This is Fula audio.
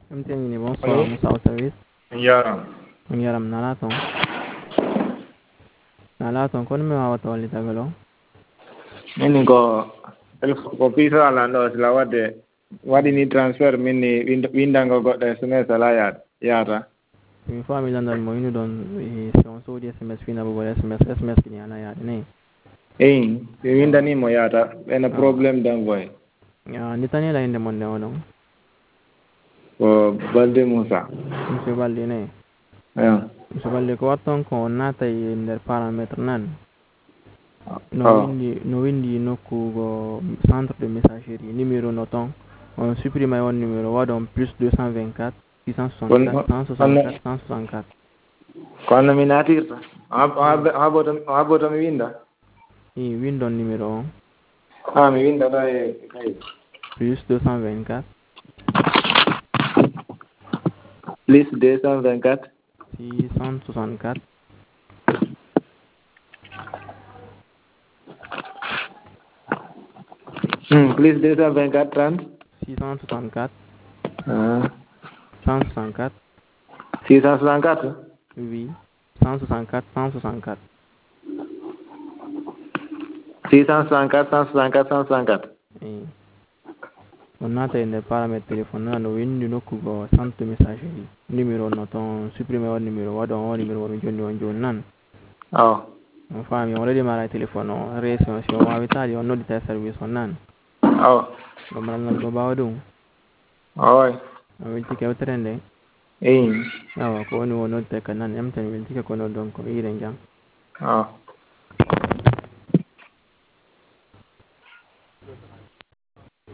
MTN ni bonsoir, Allô? Moussa au service. Yaram. Yaram nalaton. Nalaton kon me awata wali tagalo. Mini ko pisa ala ndo sila wadi ni transfer mini windango godda SMS ala yata. Mi fami landan mo inu don si on so di SMS fina bo SMS kini ana ya ne. Winda ni mo yata ena problem dan boy. Ya ni tani la inde mon ne wono. Ko Balde Musa. Monsieur Balde ne. Yeah. Monsieur Balde ko waton ko nata e nder parametre nan. Oh. No windi nokku go centre de messagerie numéro noton. On supprime on numéro wadon plus 224 664 164 164. Quando mi natirta. Ha bottom mi winda. Windon numéro 1 Mi winda dai. plus 224 Plus 224 664 plus 224 30 664 Ah. 164 664 oui 164 164 664 164 164 on nata inde paramètre téléphone no windi nokkugo centre messagerie numéro noton supprimer o numéro wadon o numéro mi jonni on joni nan on fami on redi mara téléphone o resi on si on wawitali on noddita service on nan go maral go bawa ɗum on weltike yewtere nde awa ko woni wo noddita ka nan MTN weltike ko noddon ko ire jam